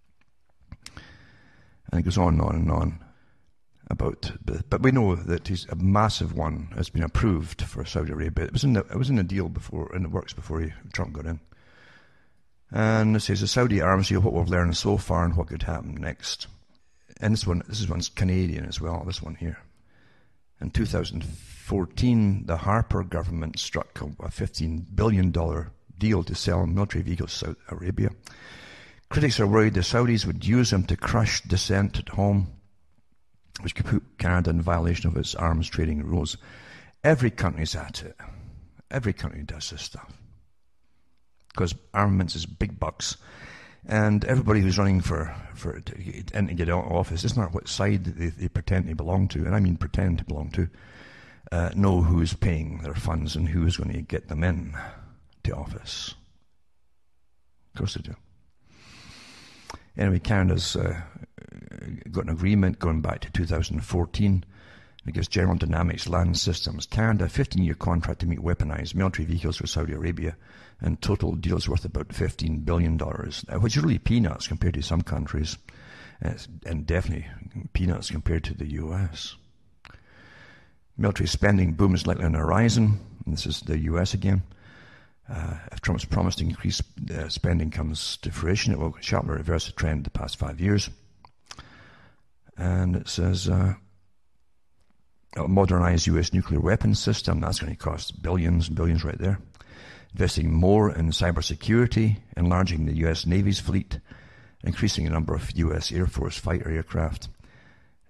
And it goes on and on and on about, but we know that a massive one has been approved for Saudi Arabia. It was in the deal before, in the works before Trump got in. And it says the Saudi arms deal, what we've learned so far and what could happen next. And this one's Canadian as well, this one here. In 2014, the Harper government struck a $15 billion deal to sell military vehicles to Saudi Arabia. Critics are worried the Saudis would use them to crush dissent at home, which could put Canada in violation of its arms trading rules. Every country's at it. Every country does this stuff. Because armaments is big bucks. And everybody who's running to get out of office, doesn't matter what side they pretend to belong to, and I mean pretend to belong to, know who's paying their funds and who's going to get them in to office. Of course they do. Anyway, Canada's got an agreement going back to 2014. It gives General Dynamics Land Systems Canada a 15-year contract to make weaponized military vehicles for Saudi Arabia, and total deals worth about $15 billion, which is really peanuts compared to some countries, and definitely peanuts compared to the US. Military spending boom is likely on the horizon, and this is the US again. If Trump's promise to increase spending comes to fruition, it will sharply reverse the trend of the past 5 years. And it says, a modernized US nuclear weapons system, that's going to cost billions and billions right there. Investing more in cybersecurity, enlarging the US Navy's fleet, increasing the number of US Air Force fighter aircraft,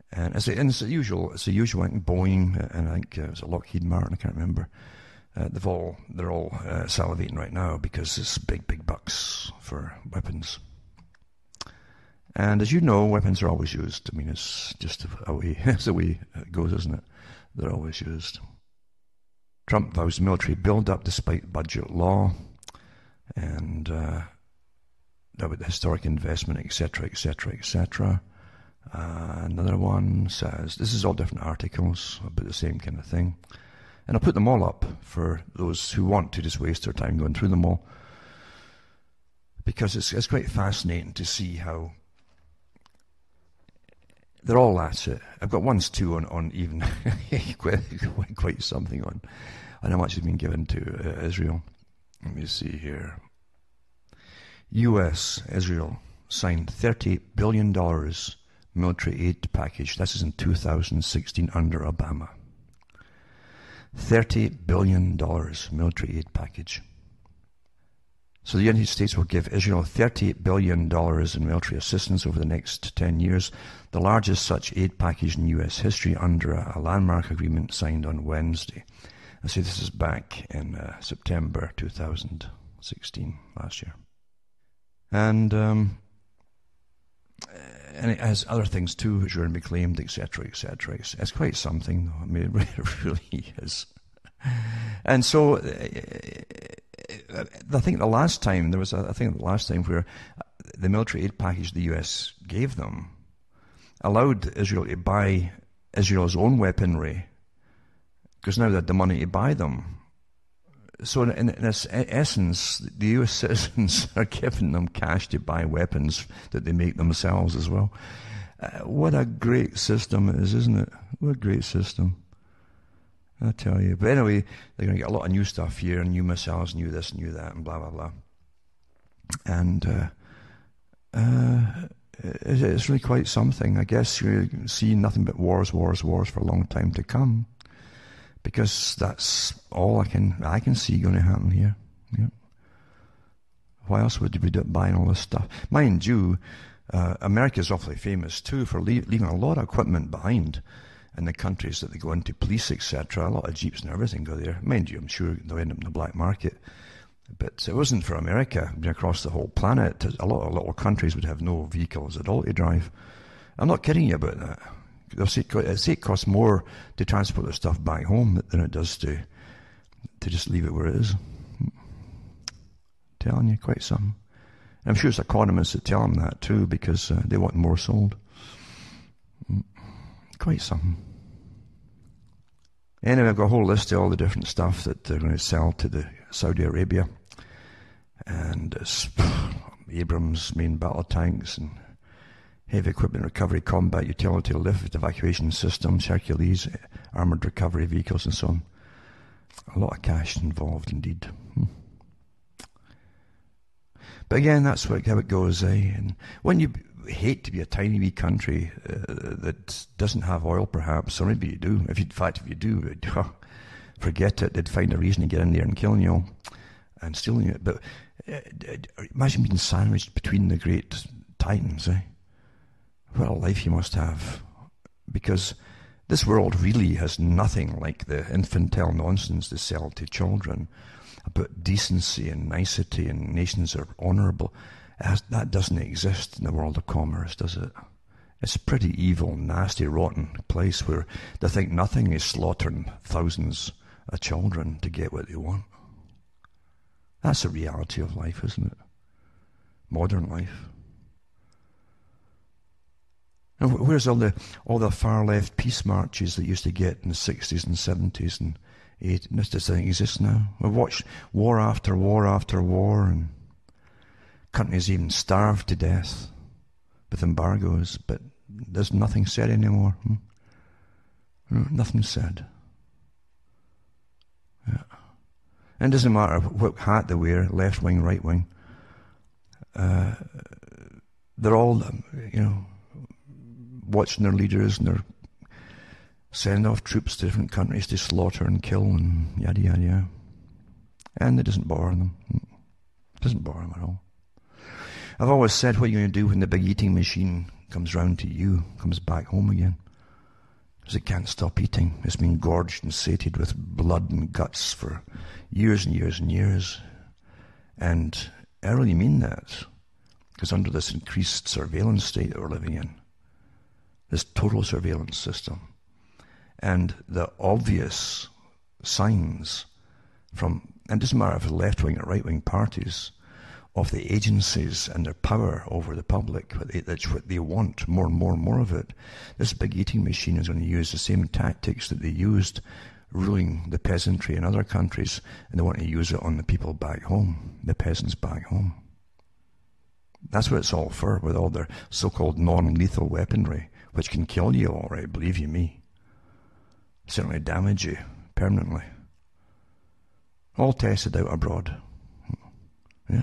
And it's the usual. It's the usual. I think Boeing and I think it was Lockheed Martin. I can't remember. They're all salivating right now because it's big bucks for weapons. And as you know, weapons are always used. I mean, it's just a way. It's the way it goes, isn't it? They're always used. Trump vows military build-up despite budget law, and about the historic investment, etc., etc., etc. Another one says, this is all different articles about the same kind of thing. And I'll put them all up for those who want to just waste their time going through them all. Because it's quite fascinating to see how they're all at it. I've got ones too on even quite something on how much has been given to Israel. Let me see here. U.S. Israel signed $38 billion military aid package. This is in 2016 under Obama. $38 billion military aid package. So the United States will give Israel $38 billion in military assistance over the next 10 years, the largest such aid package in U.S. history under a landmark agreement signed on Wednesday. I say this is back in September 2016, last year. And it has other things too, which are going to be claimed, etc., etc. It's quite something, though. I mean, it really is. And so, I think the last time where the military aid package the U.S. gave them allowed Israel to buy Israel's own weaponry, because now they had the money to buy them. So in essence, the U.S. citizens are giving them cash to buy weapons that they make themselves as well. What a great system it is, isn't it? What a great system. I tell you. But anyway, they're going to get a lot of new stuff here, new missiles, new this, new that, and blah, blah, blah. And it's really quite something. I guess you're seeing nothing but wars for a long time to come. Because that's all I can see going to happen here. Yeah. Why else would we be buying all this stuff? Mind you, America's awfully famous too for leaving a lot of equipment behind in the countries that they go into, police, etc. A lot of jeeps and everything go there. Mind you, I'm sure they'll end up in the black market. But it wasn't for America. Across the whole planet, a lot of little countries would have no vehicles at all to drive. I'm not kidding you about that. They'll say it costs more to transport their stuff back home than it does to just leave it where it is. Telling you, quite some. I'm sure it's economists that tell them that too, because they want more sold. Quite some. Anyway, I've got a whole list of all the different stuff that they're going to sell to the Saudi Arabia. And it's Abrams main battle tanks and heavy equipment recovery, combat, utility, lift, evacuation systems, Hercules, armoured recovery vehicles and so on. A lot of cash involved indeed. But again, that's how it goes, eh? And when you hate to be a tiny wee country that doesn't have oil perhaps, or maybe you do, if you do, forget it, they'd find a reason to get in there and killing you all and stealing it. But imagine being sandwiched between the great titans, eh? What a life you must have. Because this world really has nothing like the infantile nonsense they sell to children about decency and nicety and nations are honourable. That doesn't exist in the world of commerce, does it? It's a pretty evil, nasty, rotten place where they think nothing is slaughtering thousands of children to get what they want. That's the reality of life, isn't it? Modern life. And where's all the far left peace marches that used to get in the 60s and 70s and 80s? This doesn't exist now. We've watched war after war after war, and countries even starved to death with embargoes, but there's nothing said anymore. Nothing said. Yeah. And it doesn't matter what hat they wear, left wing, right wing. They're all, watching their leaders, and they're sending off troops to different countries to slaughter and kill and yada yada yada. And it doesn't bother them. It doesn't bother them at all. I've always said, what are you going to do when the big eating machine comes round to you, comes back home again? because it can't stop eating. It's been gorged and sated with blood and guts for years and years and years. And I really mean that, because under this increased surveillance state that we're living in, this total surveillance system, and the obvious signs from, and it doesn't matter if it's left-wing or right-wing parties, of the agencies and their power over the public, that's what they want, more and more and more of it. This big eating machine is going to use the same tactics that they used ruling the peasantry in other countries, and they want to use it on the people back home, the peasants back home. That's what it's all for, with all their so-called non-lethal weaponry, which can kill you all right, believe you me. Certainly damage you permanently. All tested out abroad. Yeah.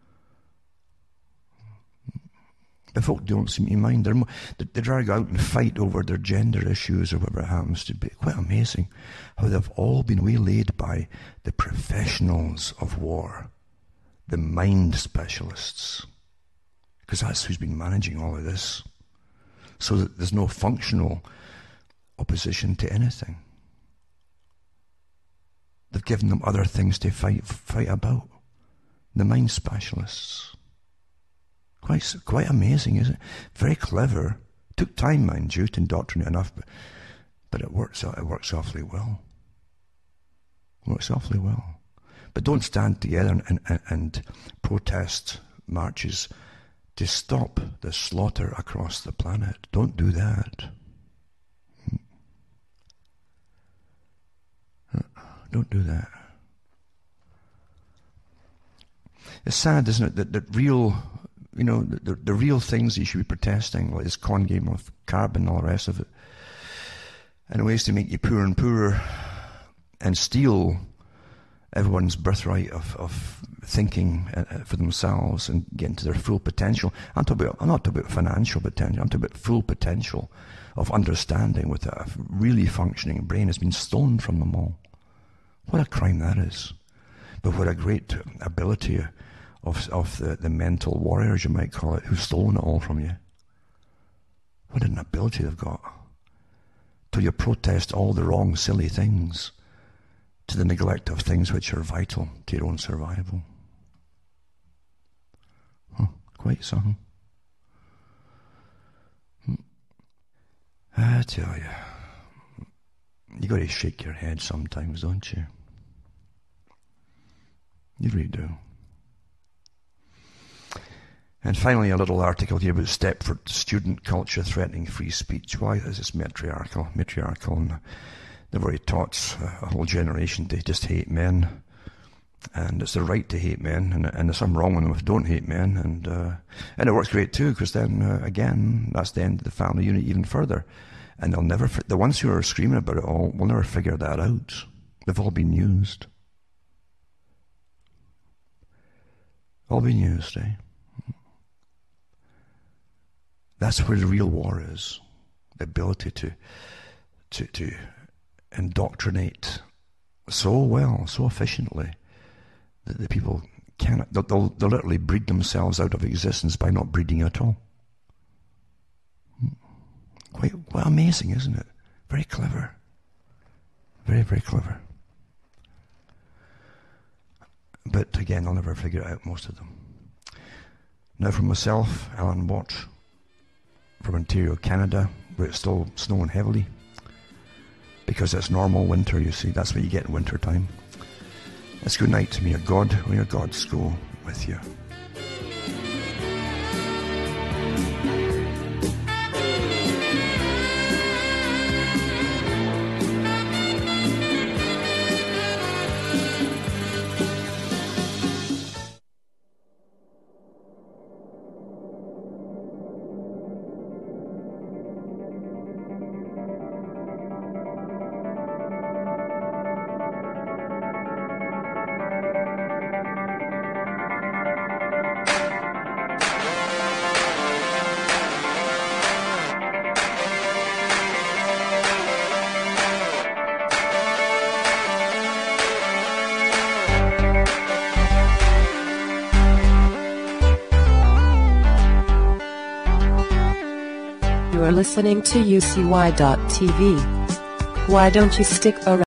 The folk don't seem to mind. They drag out and fight over their gender issues or whatever it happens to be. Quite amazing how they've all been waylaid by the professionals of war, the mind specialists, because that's who's been managing all of this, so that there's no functional opposition to anything. They've given them other things to fight about. The mind specialists. Quite amazing, isn't it? Very clever. Took time, mind you, to indoctrinate enough, but it works awfully well. Works awfully well. But don't stand together and protest marches to stop the slaughter across the planet. Don't do that. Don't do that. It's sad, isn't it, that real, the real things you should be protesting, like this con game of carbon and all the rest of it, and ways to make you poorer and poorer and steal everyone's birthright of thinking for themselves and getting to their full potential. I'm not talking about financial potential. I'm talking about full potential of understanding with a really functioning brain has been stolen from them all. What a crime that is. But what a great ability of the mental warriors, you might call it, who've stolen it all from you. What an ability they've got. Till you protest all the wrong, silly things, to the neglect of things which are vital to your own survival. Quite something. I tell you got to shake your head sometimes, don't you? You really do. And finally, a little article here about Stepford student culture threatening free speech. Why is this matriarchal? And they've already taught a whole generation to just hate men. And it's their right to hate men, and there's something wrong with them if they don't hate men. And it works great too, because then, again, that's the end of the family unit even further. And they'll never, the ones who are screaming about it all will never figure that out. They've all been used. All been used, eh? That's where the real war is. The ability to indoctrinate so well, so efficiently, that the people cannot, they'll literally breed themselves out of existence by not breeding at all. Quite amazing, isn't it? Very clever. Very, very clever. But again, I'll never figure it out, most of them. Now for myself, Alan Watt, from Ontario, Canada, where it's still snowing heavily. Because it's normal winter, you see. That's what you get in winter time. It's good night to me. May your gods go with you. are listening to UCY.tv. Why don't you stick around?